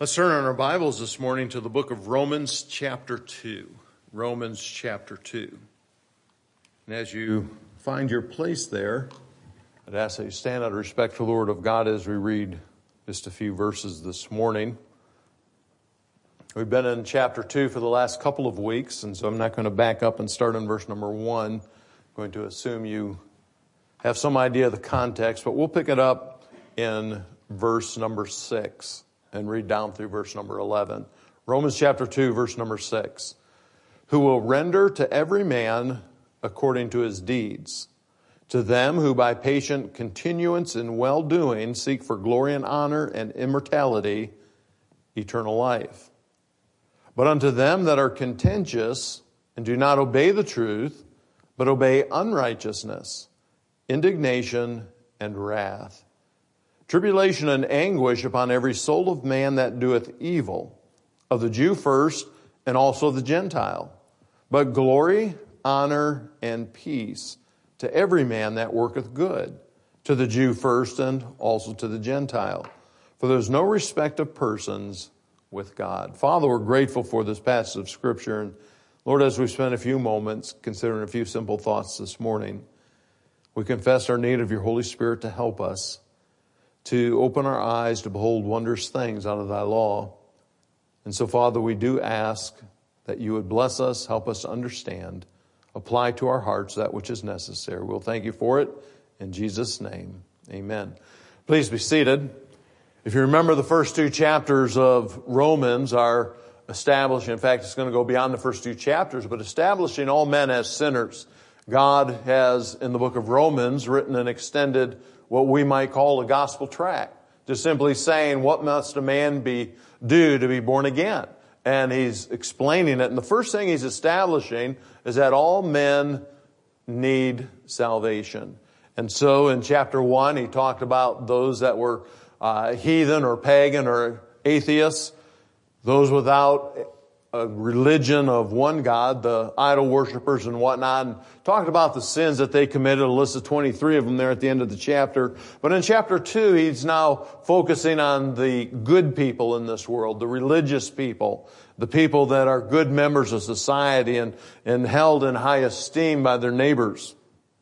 Let's turn on our Bibles this morning to the book of Romans chapter 2. Romans chapter 2. And as you find your place there, I'd ask that you stand out of respect for the Word of God as we read just a few verses this morning. We've been in chapter 2 for the last couple of weeks, and so I'm not going to back up and start on verse number 1. I'm going to assume you have some idea of the context, but we'll pick it up in verse number 6. And read down through verse number 11. Romans chapter 2, verse number 6. Who will render to every man according to his deeds. To them who by patient continuance in well-doing seek for glory and honor and immortality, eternal life. But unto them that are contentious and do not obey the truth, but obey unrighteousness, indignation and wrath. Tribulation and anguish upon every soul of man that doeth evil, of the Jew first, and also the Gentile. But glory, honor, and peace to every man that worketh good, to the Jew first, and also to the Gentile. For there is no respect of persons with God. Father, we're grateful for this passage of Scripture. And Lord, as we spend a few moments considering a few simple thoughts this morning, we confess our need of your Holy Spirit to help us to open our eyes to behold wondrous things out of thy law. And so, Father, we do ask that you would bless us, help us to understand, apply to our hearts that which is necessary. We'll thank you for it. In Jesus' name, amen. Please be seated. If you remember, the first two chapters of Romans are establishing, in fact, it's going to go beyond the first two chapters, but establishing all men as sinners. God has, in the book of Romans, written an extended what we might call a gospel tract, just simply saying, what must a man do to be born again? And he's explaining it. And the first thing he's establishing is that all men need salvation. And so in chapter 1, he talked about those that were heathen or pagan or atheists, those without a religion of one God, the idol worshipers and whatnot, and talked about the sins that they committed, a list of 23 of them there at the end of the chapter. But in chapter 2, he's now focusing on the good people in this world, the religious people, the people that are good members of society and held in high esteem by their neighbors.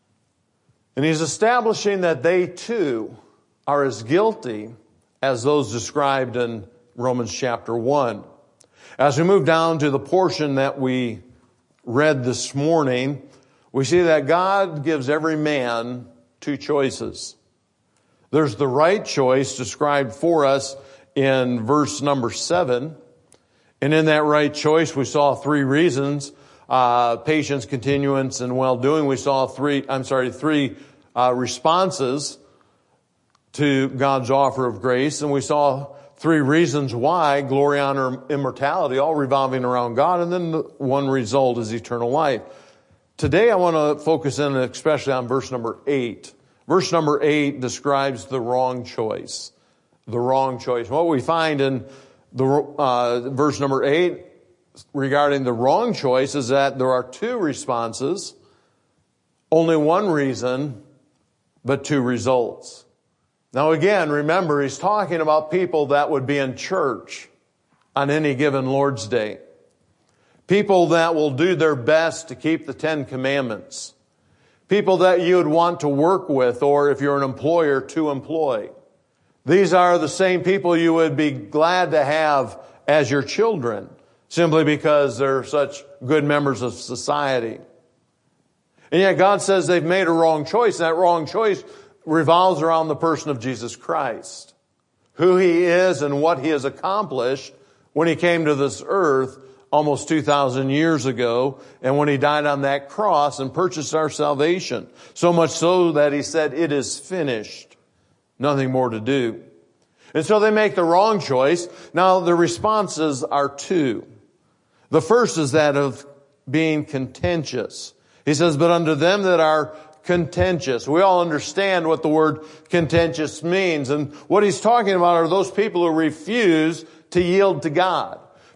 And he's establishing that they too are as guilty as those described in Romans chapter 1. As we move down to the portion that we read this morning, we see that God gives every man two choices. There's the right choice described for us in verse number 7. And in that right choice, we saw three reasons. Patience, continuance, and well-doing. We saw three responses to God's offer of grace. And we saw three reasons why: glory, honor, immortality, all revolving around God. And then the one result is eternal life. Today I want to focus in especially on verse number 8. Verse number 8 describes the wrong choice. The wrong choice. What we find in the verse number 8 regarding the wrong choice is that there are two responses, only one reason, but two results. Now again, remember, he's talking about people that would be in church on any given Lord's Day. People that will do their best to keep the 10 Commandments. People that you would want to work with, or if you're an employer, to employ. These are the same people you would be glad to have as your children, simply because they're such good members of society. And yet God says they've made a wrong choice, and that wrong choice revolves around the person of Jesus Christ, who he is and what he has accomplished when he came to this earth almost 2,000 years ago, and when he died on that cross and purchased our salvation. So much so that he said, "It is finished." Nothing more to do. And so they make the wrong choice. Now the responses are two. The first is that of being contentious. He says, "But unto them that are contentious." We all understand what the word contentious means. And what he's talking about are those people who refuse to yield to God.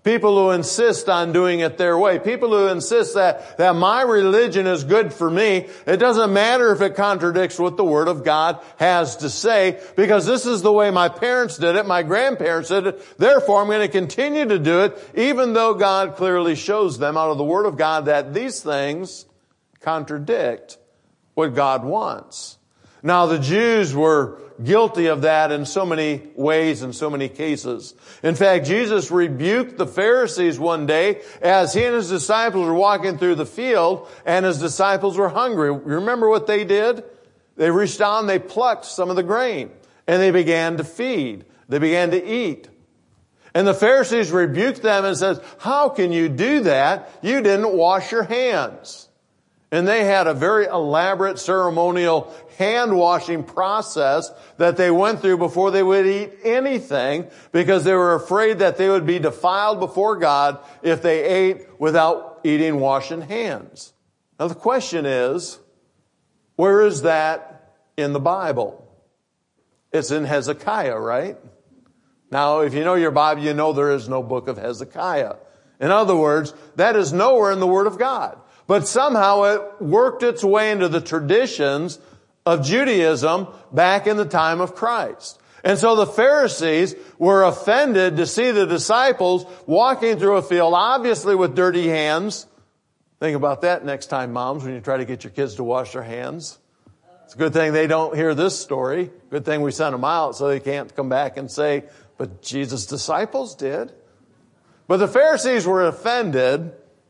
People who insist on doing it their way. People who insist that my religion is good for me. It doesn't matter if it contradicts what the Word of God has to say, because this is the way my parents did it, my grandparents did it. Therefore, I'm going to continue to do it, even though God clearly shows them out of the Word of God that these things contradict what God wants. Now, the Jews were guilty of that in so many ways, in so many cases. In fact, Jesus rebuked the Pharisees one day as he and his disciples were walking through the field and his disciples were hungry. Remember what they did? They reached down, they plucked some of the grain, and they began to feed. They began to eat. And the Pharisees rebuked them and said, "How can you do that? You didn't wash your hands." And they had a very elaborate ceremonial hand-washing process that they went through before they would eat anything, because they were afraid that they would be defiled before God if they ate without eating washing hands. Now the question is, where is that in the Bible? It's in Hezekiah, right? Now, if you know your Bible, you know there is no book of Hezekiah. In other words, that is nowhere in the Word of God. But somehow it worked its way into the traditions of Judaism back in the time of Christ. And so the Pharisees were offended to see the disciples walking through a field, obviously with dirty hands. Think about that next time, moms, when you try to get your kids to wash their hands. It's a good thing they don't hear this story. Good thing we sent them out so they can't come back and say, "But Jesus' disciples did." But the Pharisees were offended.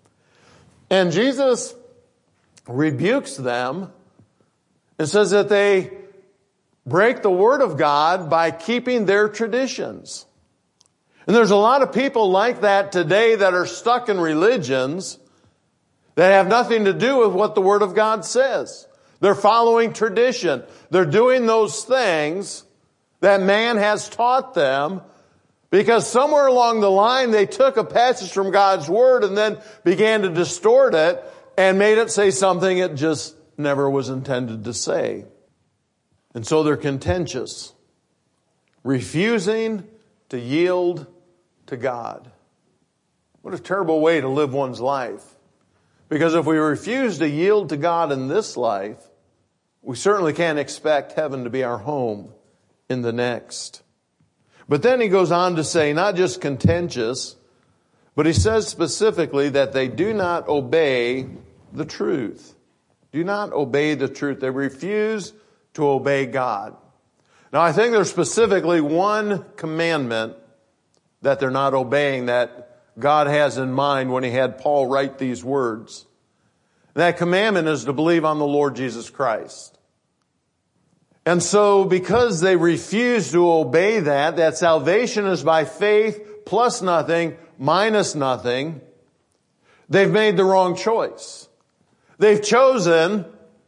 And Jesus rebukes them and says that they break the Word of God by keeping their traditions. And there's a lot of people like that today that are stuck in religions that have nothing to do with what the Word of God says. They're following tradition. They're doing those things that man has taught them, because somewhere along the line, they took a passage from God's Word and then began to distort it and made it say something it just never was intended to say. And so they're contentious, refusing to yield to God. What a terrible way to live one's life. Because if we refuse to yield to God in this life, we certainly can't expect heaven to be our home in the next. But then he goes on to say, not just contentious, but he says specifically that they do not obey the truth. Do not obey the truth. They refuse to obey God. Now, I think there's specifically one commandment that they're not obeying that God has in mind when he had Paul write these words. That commandment is to believe on the Lord Jesus Christ. And so because they refuse to obey that salvation is by faith plus nothing, minus nothing, they've made the wrong choice. They've chosen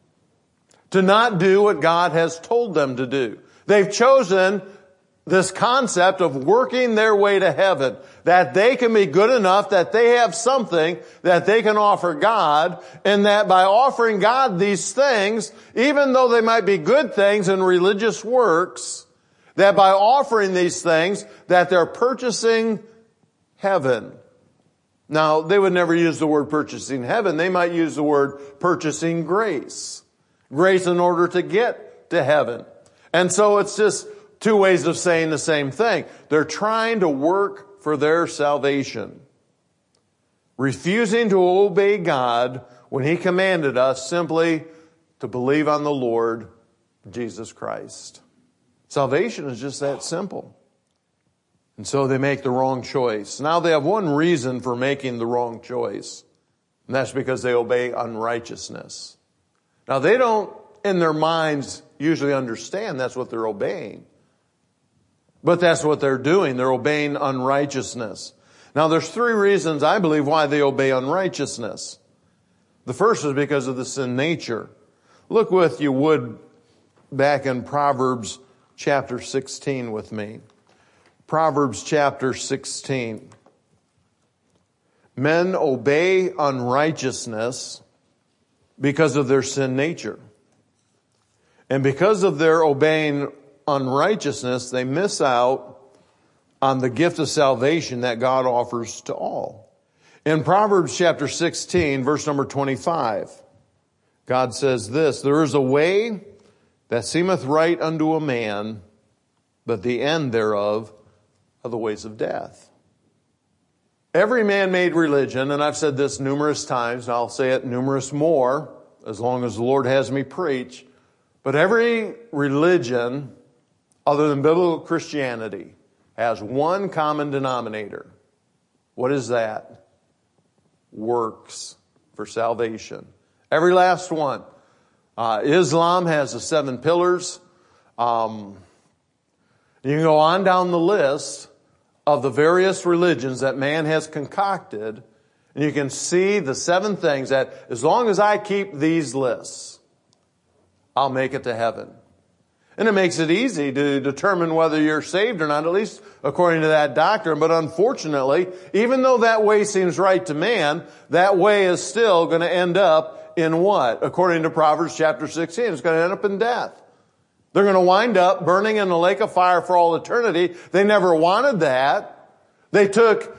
to not do what God has told them to do. They've chosen this concept of working their way to heaven, that they can be good enough, that they have something that they can offer God, and that by offering God these things, even though they might be good things and religious works, that by offering these things, that they're purchasing heaven. Now, they would never use the word purchasing heaven. They might use the word purchasing grace. Grace in order to get to heaven. And so it's just two ways of saying the same thing. They're trying to work for their salvation. Refusing to obey God when he commanded us simply to believe on the Lord Jesus Christ. Salvation is just that simple. And so they make the wrong choice. Now they have one reason for making the wrong choice. And that's because they obey unrighteousness. Now they don't, in their minds, usually understand that's what they're obeying. But that's what they're doing. They're obeying unrighteousness. Now there's three reasons, I believe, why they obey unrighteousness. The first is because of the sin nature. Look with, you would, back in Proverbs chapter 16 with me. Proverbs chapter 16. Men obey unrighteousness because of their sin nature. And because of their obeying unrighteousness, they miss out on the gift of salvation that God offers to all. In Proverbs chapter 16, verse number 25, God says this, "There is a way that seemeth right unto a man, but the end thereof are the ways of death." Every man-made religion, and I've said this numerous times, and I'll say it numerous more, as long as the Lord has me preach, but every religion other than biblical Christianity has one common denominator. What is that? Works for salvation. Every last one. Islam has the 7 pillars. You can go on down the list of the various religions that man has concocted, and you can see the 7 things that as long as I keep these lists, I'll make it to heaven. And it makes it easy to determine whether you're saved or not, at least according to that doctrine. But unfortunately, even though that way seems right to man, that way is still going to end up in what? According to Proverbs chapter 16, it's going to end up in death. They're going to wind up burning in the lake of fire for all eternity. They never wanted that. They took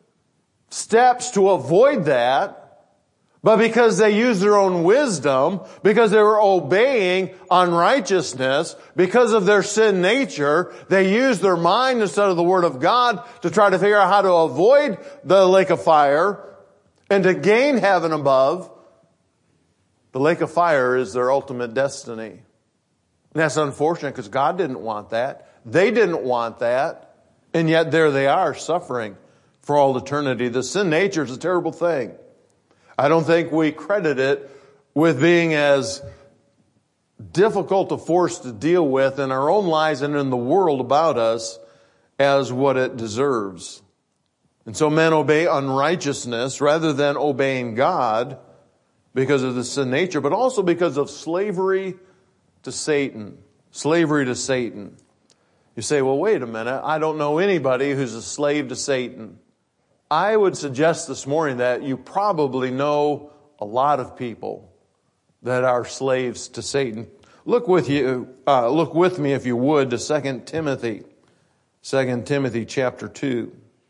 steps to avoid that. But because they used their own wisdom, because they were obeying unrighteousness, because of their sin nature, they used their mind instead of the Word of God to try to figure out how to avoid the lake of fire and to gain heaven above. The lake of fire is their ultimate destiny. And that's unfortunate because God didn't want that. They didn't want that. And yet there they are suffering for all eternity. The sin nature is a terrible thing. I don't think we credit it with being as difficult a force to deal with in our own lives and in the world about us as what it deserves. And so men obey unrighteousness rather than obeying God because of the sin nature, but also because of slavery to Satan. Slavery to Satan. You say, well, wait a minute. I don't know anybody who's a slave to Satan. I would suggest this morning that you probably know a lot of people that are slaves to Satan. Look with me, if you would, to 2 Timothy. 2 Timothy chapter 2.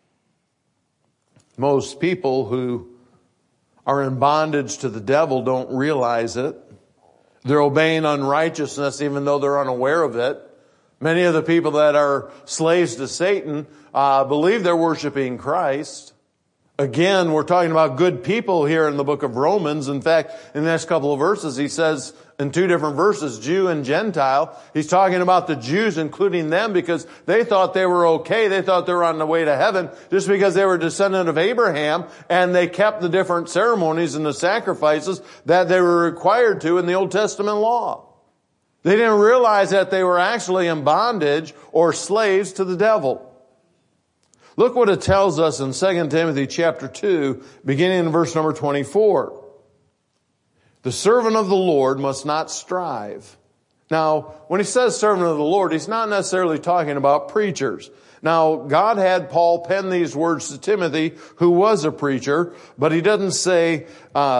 Most people who are in bondage to the devil don't realize it. They're obeying unrighteousness even though they're unaware of it. Many of the people that are slaves to Satan believe they're worshiping Christ. Again, we're talking about good people here in the book of Romans. In fact, in the next couple of verses, he says in 2 different verses, Jew and Gentile. He's talking about the Jews, including them, because they thought they were okay. They thought they were on the way to heaven just because they were a descendant of Abraham, and they kept the different ceremonies and the sacrifices that they were required to in the Old Testament law. They didn't realize that they were actually in bondage or slaves to the devil. Look what it tells us in 2 Timothy chapter 2, beginning in verse number 24. The servant of the Lord must not strive. Now, when he says servant of the Lord, he's not necessarily talking about preachers. Now, God had Paul pen these words to Timothy, who was a preacher, but he doesn't say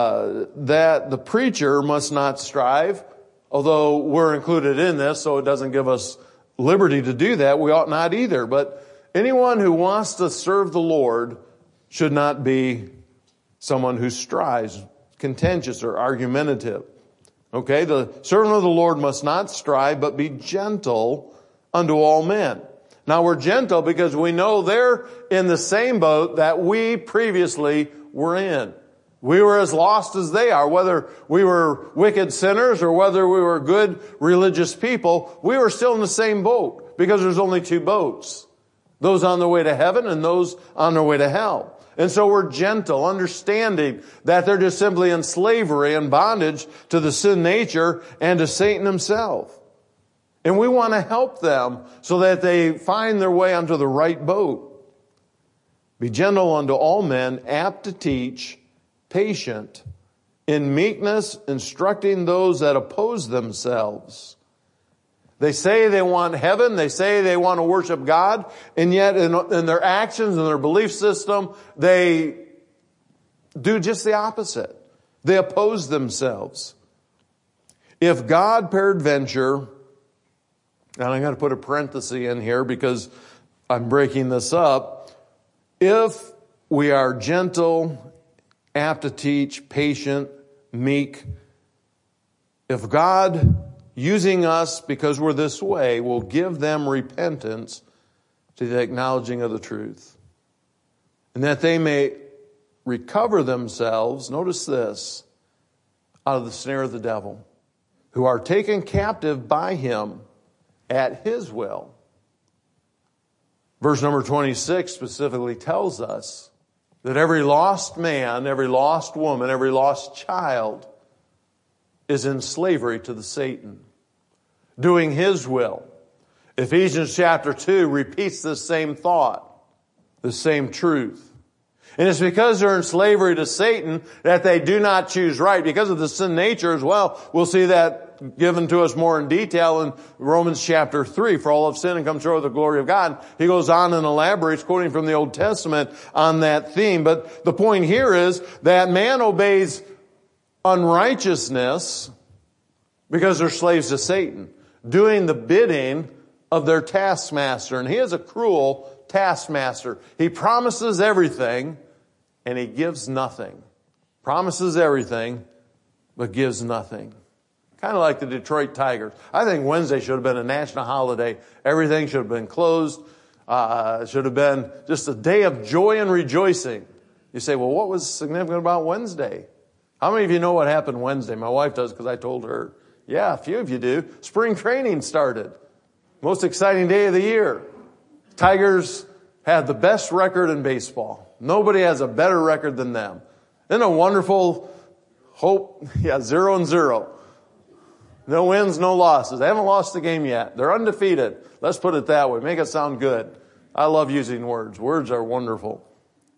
that the preacher must not strive, although we're included in this, so it doesn't give us liberty to do that. We ought not either, but anyone who wants to serve the Lord should not be someone who strives, contentious or argumentative. Okay, the servant of the Lord must not strive, but be gentle unto all men. Now we're gentle because we know they're in the same boat that we previously were in. We were as lost as they are. Whether we were wicked sinners or whether we were good religious people, we were still in the same boat because there's only 2 boats. Those on their way to heaven and those on their way to hell. And so we're gentle, understanding that they're just simply in slavery and bondage to the sin nature and to Satan himself. And we want to help them so that they find their way onto the right boat. Be gentle unto all men, apt to teach, patient, in meekness, instructing those that oppose themselves. They say they want heaven, they say they want to worship God, and yet in their actions and their belief system, they do just the opposite. They oppose themselves. If God peradventure, and I'm going to put a parenthesis in here because I'm breaking this up. If we are gentle, apt to teach, patient, meek, if God, using us because we're this way, will give them repentance to the acknowledging of the truth, and that they may recover themselves, notice this, out of the snare of the devil, who are taken captive by him at his will. Verse number 26 specifically tells us that every lost man, every lost woman, every lost child is in slavery to the Satan, doing his will. Ephesians chapter 2 repeats the same thought, the same truth. And it's because they're in slavery to Satan that they do not choose right. Because of the sin nature as well, we'll see that given to us more in detail in Romans chapter 3. For all have sinned and come short of the glory of God. He goes on and elaborates, quoting from the Old Testament on that theme. But the point here is that man obeys unrighteousness because they're slaves to Satan, doing the bidding of their taskmaster. And he is a cruel taskmaster. He promises everything and he gives nothing. Promises everything but gives nothing. Kind of like the Detroit Tigers. I think Wednesday should have been a national holiday. Everything should have been closed. It should have been just a day of joy and rejoicing. You say, well, what was significant about Wednesday? How many of you know what happened Wednesday? My wife does because I told her. Yeah, a few of you do. Spring training started. Most exciting day of the year. Tigers had the best record in baseball. Nobody has a better record than them. Isn't it wonderful? Hope, 0-0. No wins, no losses. They haven't lost the game yet. They're undefeated. Let's put it that way. Make it sound good. I love using words. Words are wonderful.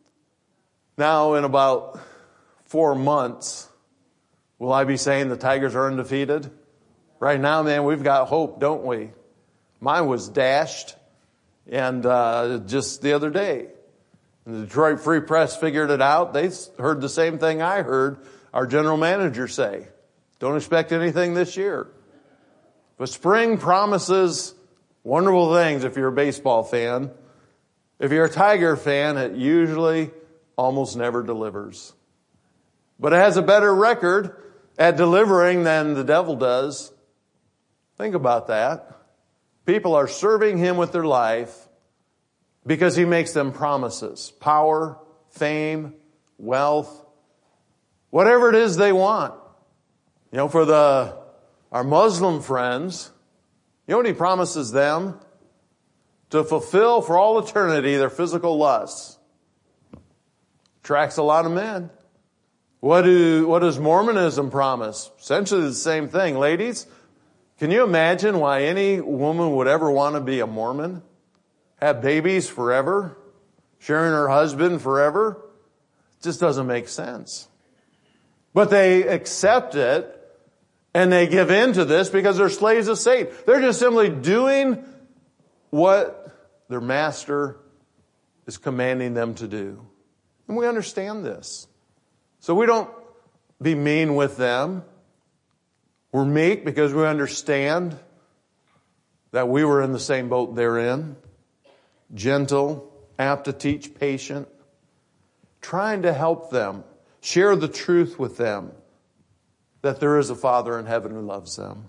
Now, in about 4 months, will I be saying the Tigers are undefeated? Right now, man, we've got hope, don't we? Mine was dashed, and just the other day. The Detroit Free Press figured it out. They heard the same thing I heard our general manager say. Don't expect anything this year. But spring promises wonderful things if you're a baseball fan. If you're a Tiger fan, it usually almost never delivers. But it has a better record at delivering than the devil does. Think about that. People are serving him with their life because he makes them promises. Power, fame, wealth, whatever it is they want. You know, for our Muslim friends, you know what he promises them? To fulfill for all eternity their physical lusts. Attracts a lot of men. What does Mormonism promise? Essentially the same thing. Ladies, can you imagine why any woman would ever want to be a Mormon? Have babies forever? Sharing her husband forever? It just doesn't make sense. But they accept it and they give in to this because they're slaves of Satan. They're just simply doing what their master is commanding them to do. And we understand this. So we don't be mean with them. We're meek because we understand that we were in the same boat they're in. Gentle, apt to teach, patient. Trying to help them. Share the truth with them. That there is a Father in heaven who loves them.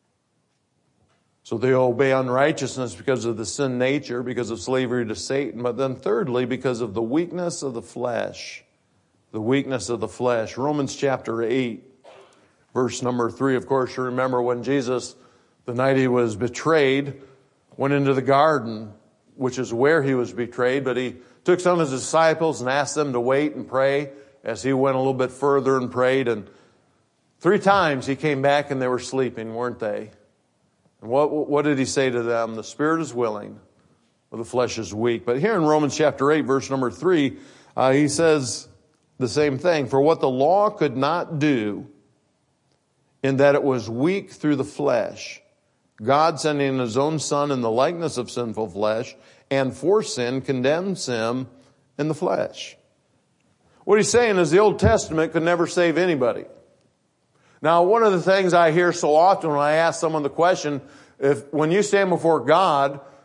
So they obey unrighteousness because of the sin nature, because of slavery to Satan. But then thirdly, because of the weakness of the flesh. The weakness of the flesh. Romans chapter 8, verse number 3. Of course, you remember when Jesus, the night he was betrayed, went into the garden, which is where he was betrayed. But he took some of his disciples and asked them to wait and pray as he went a little bit further and prayed. And 3 times he came back and they were sleeping, weren't they? And what did he say to them? The spirit is willing, but the flesh is weak. But here in Romans chapter 8, verse number 3, he says the same thing. For what the law could not do, in that it was weak through the flesh, God sending his own Son in the likeness of sinful flesh, and for sin condemns him in the flesh. What he's saying is the Old Testament could never save anybody. Now, one of the things I hear so often when I ask someone the question, when you stand before God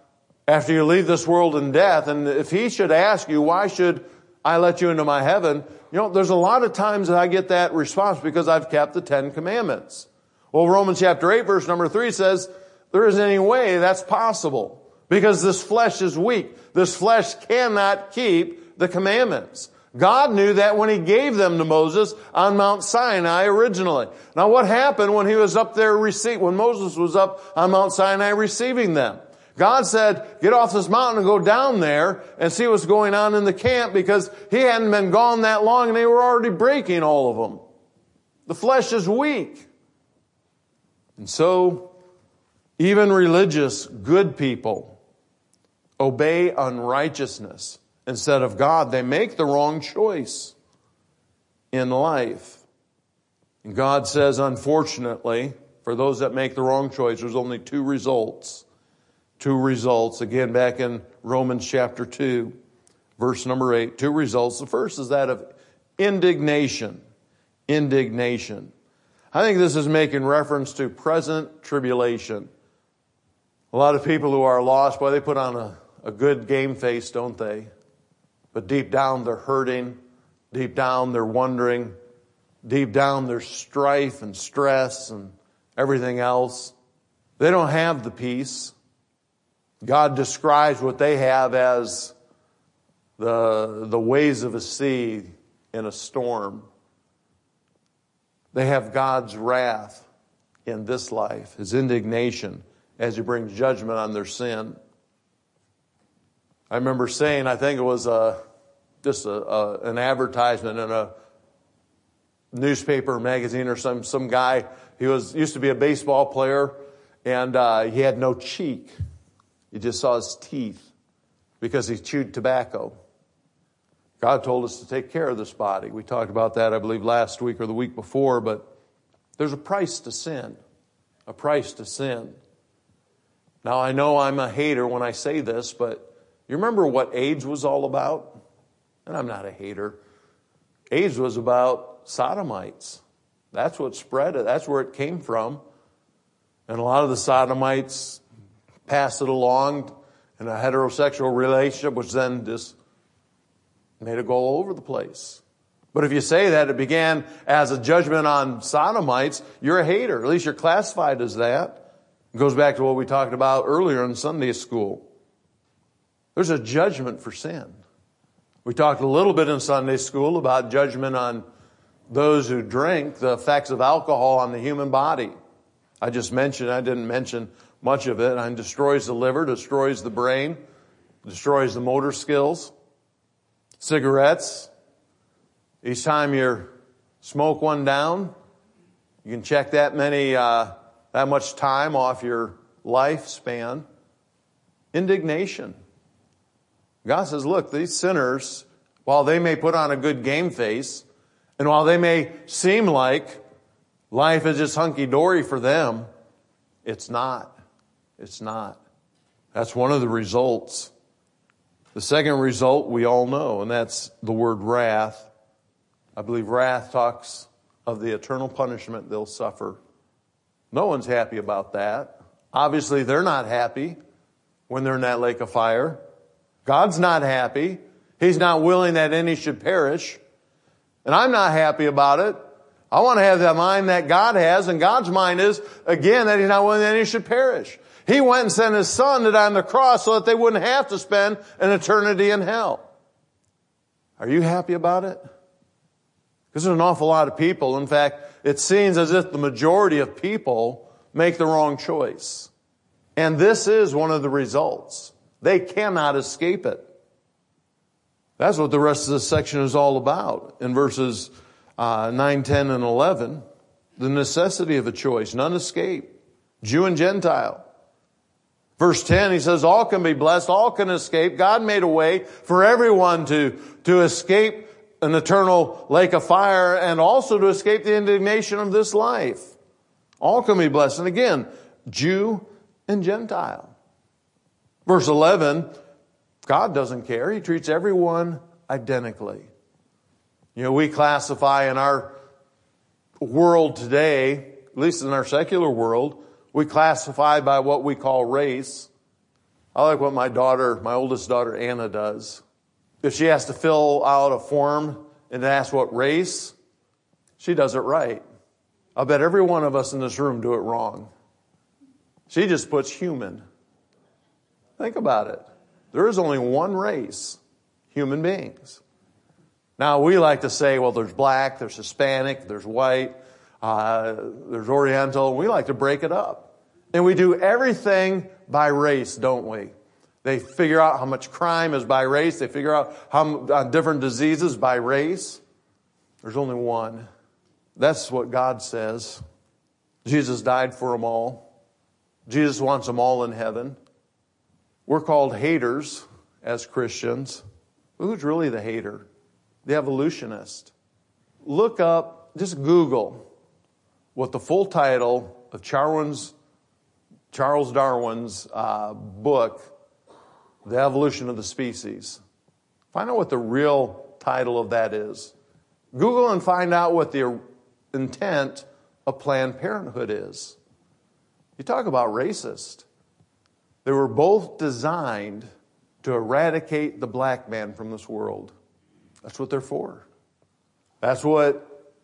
after you leave this world in death. And if he should ask you, why should I let you into my heaven? There's a lot of times that I get that response because I've kept the 10 commandments. Well, Romans chapter 8 verse number 3 says, there isn't any way that's possible because this flesh is weak. This flesh cannot keep the commandments. God knew that when he gave them to Moses on Mount Sinai originally. Now what happened when he was up there when Moses was up on Mount Sinai receiving them? God said, get off this mountain and go down there and see what's going on in the camp because he hadn't been gone that long and they were already breaking all of them. The flesh is weak. And so, even religious, good people obey unrighteousness instead of God. They make the wrong choice in life. And God says, unfortunately, for those that make the wrong choice, there's only two results. Two results, again, back in Romans chapter 2, verse number 8. Two results. The first is that of indignation. Indignation. I think this is making reference to present tribulation. A lot of people who are lost, boy, they put on a good game face, don't they? But deep down they're hurting. Deep down they're wondering. Deep down there's strife and stress and everything else. They don't have the peace. God describes what they have as the waves of a sea in a storm. They have God's wrath in this life, his indignation as he brings judgment on their sin. I remember saying, I think it was just an advertisement in a newspaper or magazine or some guy. He used to be a baseball player and he had no cheek. You just saw his teeth because he chewed tobacco. God told us to take care of this body. We talked about that, I believe, last week or the week before, but there's a price to sin. A price to sin. Now, I know I'm a hater when I say this, but you remember what AIDS was all about? And I'm not a hater. AIDS was about sodomites. That's what spread it. That's where it came from. And a lot of the sodomites passed it along in a heterosexual relationship, which then just made it go all over the place. But if you say that it began as a judgment on sodomites, you're a hater. At least you're classified as that. It goes back to what we talked about earlier in Sunday school. There's a judgment for sin. We talked a little bit in Sunday school about judgment on those who drink, the effects of alcohol on the human body. I didn't mention much of it. It destroys the liver, destroys the brain, destroys the motor skills. Cigarettes. Each time you smoke one down, you can check that much time off your lifespan. Indignation. God says, look, these sinners, while they may put on a good game face, and while they may seem like life is just hunky-dory for them, it's not. It's not. That's one of the results. The second result we all know, and that's the word wrath. I believe wrath talks of the eternal punishment they'll suffer. No one's happy about that. Obviously, they're not happy when they're in that lake of fire. God's not happy. He's not willing that any should perish. And I'm not happy about it. I want to have that mind that God has, and God's mind is, again, that he's not willing that any should perish. He went and sent his son to die on the cross so that they wouldn't have to spend an eternity in hell. Are you happy about it? Because there's an awful lot of people. In fact, it seems as if the majority of people make the wrong choice. And this is one of the results. They cannot escape it. That's what the rest of this section is all about. In verses 9, 10, and 11, the necessity of a choice. None escape. Jew and Gentile. Verse 10, he says, all can be blessed, all can escape. God made a way for everyone to escape an eternal lake of fire and also to escape the indignation of this life. All can be blessed. And again, Jew and Gentile. Verse 11, God doesn't care. He treats everyone identically. We classify in our world today, at least in our secular world, we classify by what we call race. I like what my oldest daughter, Anna, does. If she has to fill out a form and ask what race, she does it right. I bet every one of us in this room do it wrong. She just puts human. Think about it. There is only one race, human beings. Now, we like to say, well, there's black, there's Hispanic, there's white, there's Oriental. We like to break it up. And we do everything by race, don't we? They figure out how much crime is by race. They figure out how different diseases by race. There's only one. That's what God says. Jesus died for them all. Jesus wants them all in heaven. We're called haters as Christians. Who's really the hater? The evolutionist. Look up, just Google what the full title of Charles Darwin's book, The Evolution of the Species. Find out what the real title of that is. Google and find out what the intent of Planned Parenthood is. You talk about racist. They were both designed to eradicate the black man from this world. That's what they're for. That's what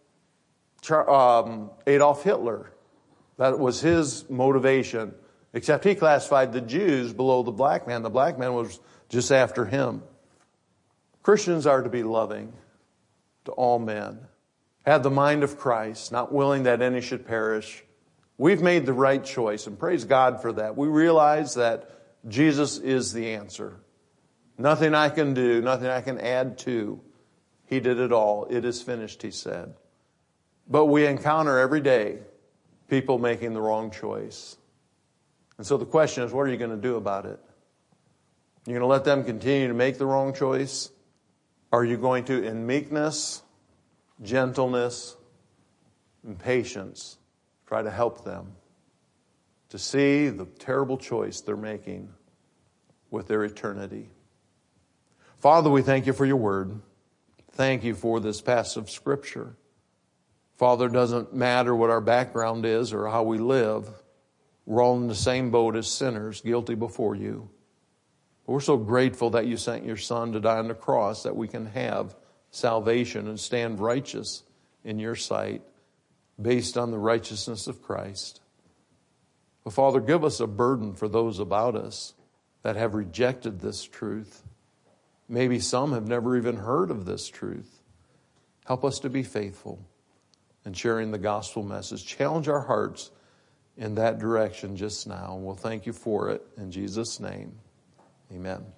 Adolf Hitler, that was his motivation. Except he classified the Jews below the black man. The black man was just after him. Christians are to be loving to all men. Have the mind of Christ, not willing that any should perish. We've made the right choice, and praise God for that. We realize that Jesus is the answer. Nothing I can do, nothing I can add to. He did it all. It is finished, he said. But we encounter every day people making the wrong choice. And so the question is, what are you going to do about it? You're going to let them continue to make the wrong choice? Are you going to, in meekness, gentleness, and patience, try to help them to see the terrible choice they're making with their eternity? Father, we thank you for your word. Thank you for this passage of Scripture. Father, it doesn't matter what our background is or how we live. We're all in the same boat as sinners, guilty before you. But we're so grateful that you sent your Son to die on the cross that we can have salvation and stand righteous in your sight based on the righteousness of Christ. But Father, give us a burden for those about us that have rejected this truth. Maybe some have never even heard of this truth. Help us to be faithful in sharing the gospel message. Challenge our hearts in that direction just now. We'll thank you for it. In Jesus' name, amen.